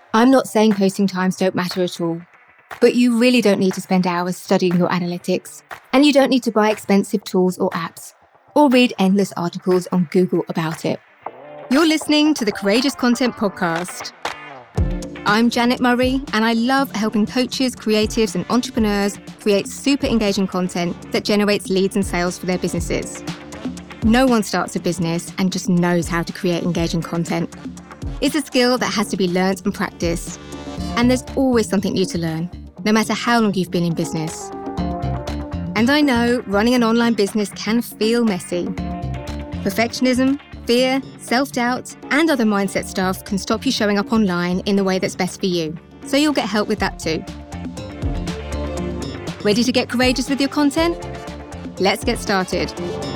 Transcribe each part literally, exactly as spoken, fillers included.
I'm not saying posting times don't matter at all, but you really don't need to spend hours studying your analytics, and you don't need to buy expensive tools or apps, or read endless articles on Google about it. You're listening to the Courageous Content Podcast. I'm Janet Murray, and I love helping coaches, creatives, and entrepreneurs create super engaging content that generates leads and sales for their businesses. No one starts a business and just knows how to create engaging content. It's a skill that has to be learned and practiced. And there's always something new to learn, no matter how long you've been in business. And I know running an online business can feel messy. Perfectionism, fear, self-doubt, and other mindset stuff can stop you showing up online in the way that's best for you. So you'll get help with that too. Ready to get courageous with your content? Let's get started.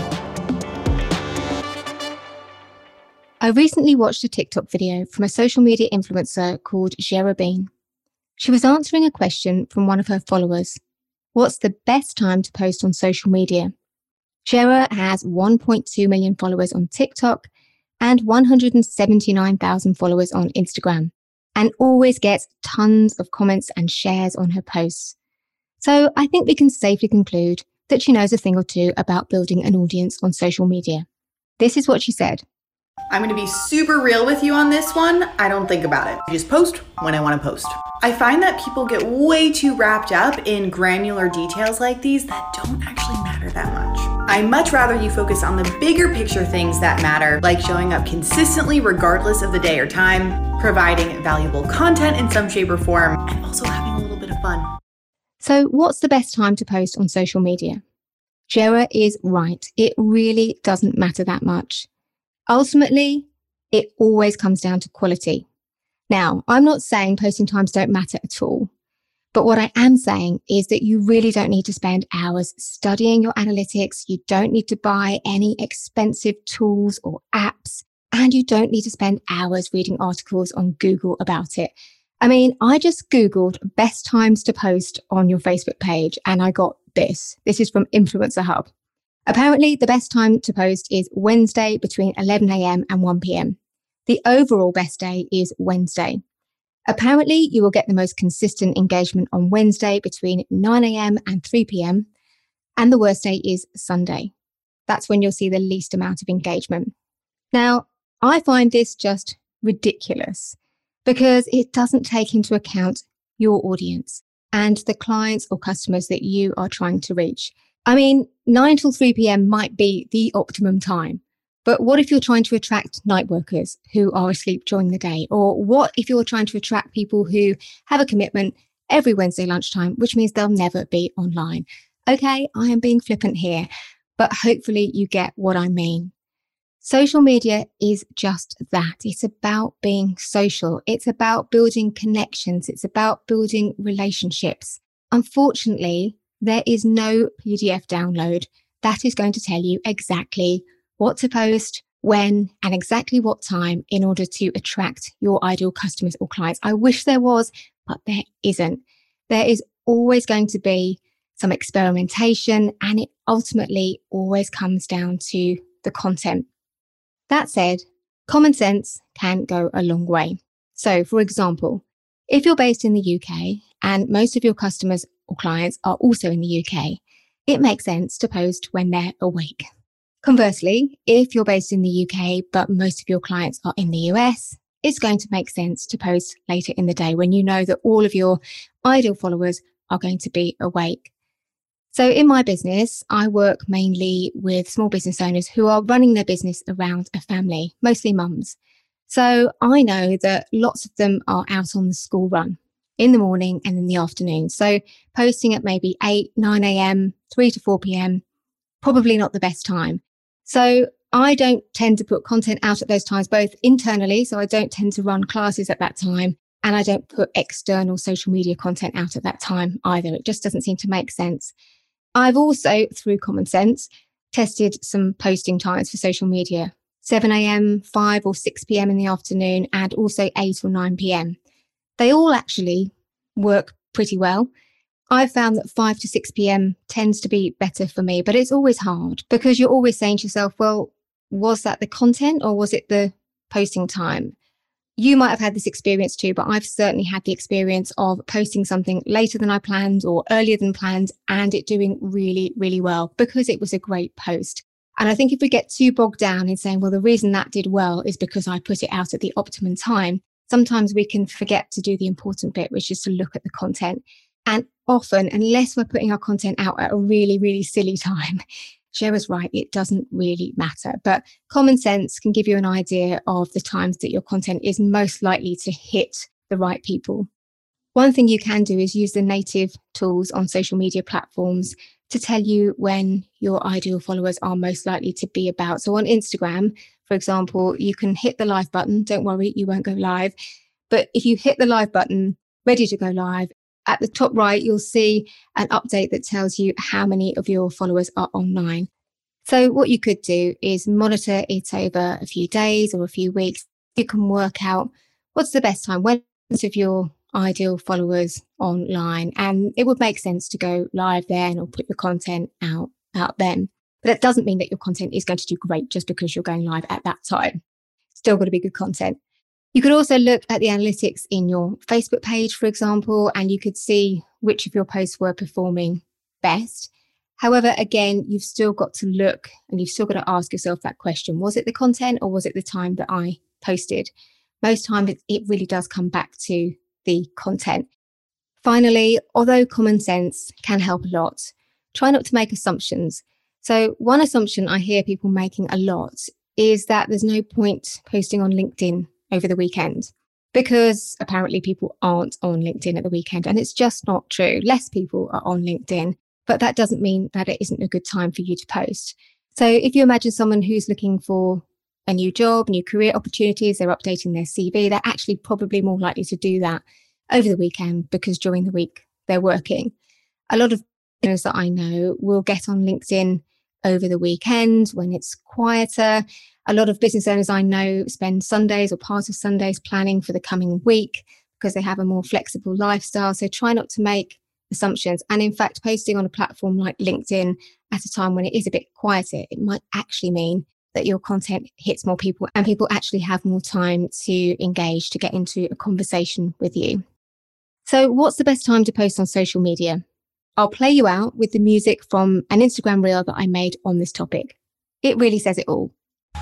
I recently watched a TikTok video from a social media influencer called Jera Bean. She was answering a question from one of her followers. What's the best time to post on social media? Jera has one point two million followers on TikTok and one hundred seventy-nine thousand followers on Instagram, and always gets tons of comments and shares on her posts. So I think we can safely conclude that she knows a thing or two about building an audience on social media. This is what she said. I'm going to be super real with you on this one. I don't think about it. I just post when I want to post. I find that people get way too wrapped up in granular details like these that don't actually matter that much. I'd much rather you focus on the bigger picture things that matter, like showing up consistently regardless of the day or time, providing valuable content in some shape or form, and also having a little bit of fun. So what's the best time to post on social media? Jera is right. It really doesn't matter that much. Ultimately, it always comes down to quality. Now, I'm not saying posting times don't matter at all, but what I am saying is that you really don't need to spend hours studying your analytics. You don't need to buy any expensive tools or apps, and you don't need to spend hours reading articles on Google about it. I mean, I just Googled best times to post on your Facebook page, and I got this. This is from Influencer Hub. Apparently, the best time to post is Wednesday between eleven a.m. and one p.m. The overall best day is Wednesday. Apparently, you will get the most consistent engagement on Wednesday between nine a.m. and three p.m. And the worst day is Sunday. That's when you'll see the least amount of engagement. Now, I find this just ridiculous because it doesn't take into account your audience and the clients or customers that you are trying to reach. I mean, nine till three p.m. might be the optimum time, but what if you're trying to attract night workers who are asleep during the day? Or what if you're trying to attract people who have a commitment every Wednesday lunchtime, which means they'll never be online? Okay, I am being flippant here, but hopefully you get what I mean. Social media is just that. It's about being social. It's about building connections. It's about building relationships. Unfortunately, there is no P D F download that is going to tell you exactly what to post, when, and exactly what time in order to attract your ideal customers or clients. I wish there was, but there isn't. There is always going to be some experimentation, and it ultimately always comes down to the content. That said, common sense can go a long way. So, for example, if you're based in the U K and most of your customers or clients are also in the U K, it makes sense to post when they're awake. Conversely, if you're based in the U K, but most of your clients are in the U S, it's going to make sense to post later in the day when you know that all of your ideal followers are going to be awake. So in my business, I work mainly with small business owners who are running their business around a family, mostly mums. So I know that lots of them are out on the school run in the morning and in the afternoon. So posting at maybe eight, nine a.m., three to four p.m., probably not the best time. So I don't tend to put content out at those times, both internally, so I don't tend to run classes at that time, and I don't put external social media content out at that time either. It just doesn't seem to make sense. I've also, through common sense, tested some posting times for social media, seven a.m., five or six p.m. in the afternoon, and also eight or nine p.m. They all actually work pretty well. I've found that five to six p.m. tends to be better for me, but it's always hard because you're always saying to yourself, well, was that the content or was it the posting time? You might have had this experience too, but I've certainly had the experience of posting something later than I planned or earlier than planned and it doing really, really well because it was a great post. And I think if we get too bogged down in saying, well, the reason that did well is because I put it out at the optimum time, sometimes we can forget to do the important bit, which is to look at the content. And often, unless we're putting our content out at a really, really silly time, Shara's right, it doesn't really matter. But common sense can give you an idea of the times that your content is most likely to hit the right people. One thing you can do is use the native tools on social media platforms to tell you when your ideal followers are most likely to be about. So on Instagram, for example, you can hit the live button. Don't worry, you won't go live. But if you hit the live button, ready to go live, at the top right, you'll see an update that tells you how many of your followers are online. So what you could do is monitor it over a few days or a few weeks. You can work out what's the best time, when's of your ideal followers online. And it would make sense to go live then or put your content out, out then. But that doesn't mean that your content is going to do great just because you're going live at that time. Still got to be good content. You could also look at the analytics in your Facebook page, for example, and you could see which of your posts were performing best. However, again, you've still got to look and you've still got to ask yourself that question. Was it the content or was it the time that I posted? Most times it, it really does come back to the content. Finally, although common sense can help a lot, try not to make assumptions. So one assumption I hear people making a lot is that there's no point posting on LinkedIn over the weekend because apparently people aren't on LinkedIn at the weekend. And it's just not true. Less people are on LinkedIn, but that doesn't mean that it isn't a good time for you to post. So if you imagine someone who's looking for a new job, new career opportunities, they're updating their C V, they're actually probably more likely to do that over the weekend because during the week they're working. A lot of those that I know will get on LinkedIn over the weekend when it's quieter. A lot of business owners I know spend Sundays or part of Sundays planning for the coming week because they have a more flexible lifestyle. So try not to make assumptions. And in fact, posting on a platform like LinkedIn at a time when it is a bit quieter, it might actually mean that your content hits more people and people actually have more time to engage, to get into a conversation with you. So what's the best time to post on social media? I'll play you out with the music from an Instagram reel that I made on this topic. It really says it all.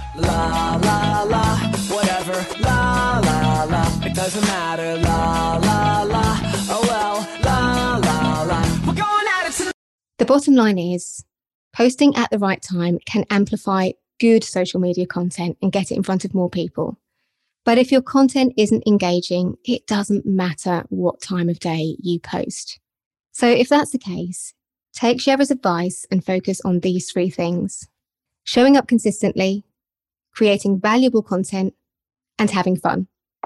La, la, la, whatever, la, la, la, it doesn't matter, la, la, la, oh well, la, la, la, we're going at it tonight. The bottom line is, posting at the right time can amplify good social media content and get it in front of more people. But if your content isn't engaging, it doesn't matter what time of day you post. So if that's the case, take Shara's advice and focus on these three things: showing up consistently, creating valuable content, and having fun.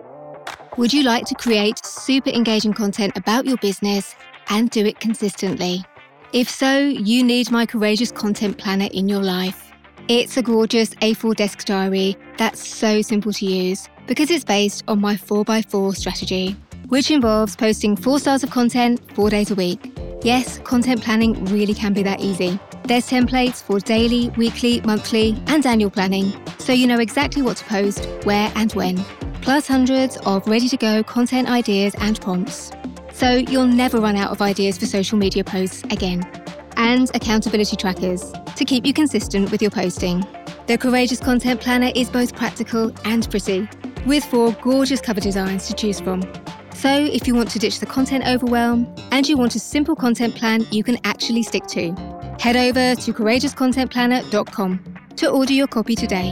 Would you like to create super engaging content about your business and do it consistently? If so, you need my Courageous Content Planner in your life. It's a gorgeous A four desk diary that's so simple to use because it's based on my four by four strategy, which involves posting four styles of content four days a week. Yes, content planning really can be that easy. There's templates for daily, weekly, monthly, and annual planning, so you know exactly what to post, where and when, plus hundreds of ready-to-go content ideas and prompts. So you'll never run out of ideas for social media posts again. And accountability trackers to keep you consistent with your posting. The Courageous Content Planner is both practical and pretty, with four gorgeous cover designs to choose from. So if you want to ditch the content overwhelm and you want a simple content plan you can actually stick to, head over to courageous content planner dot com to order your copy today.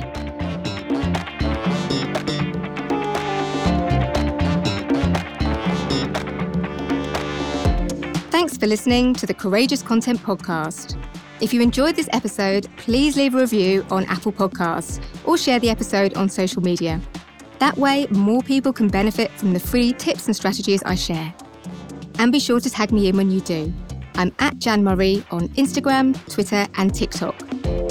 Thanks for listening to the Courageous Content Podcast. If you enjoyed this episode, please leave a review on Apple Podcasts or share the episode on social media. That way, more people can benefit from the free tips and strategies I share. And be sure to tag me in when you do. I'm at Jan Murray on Instagram, Twitter, and TikTok.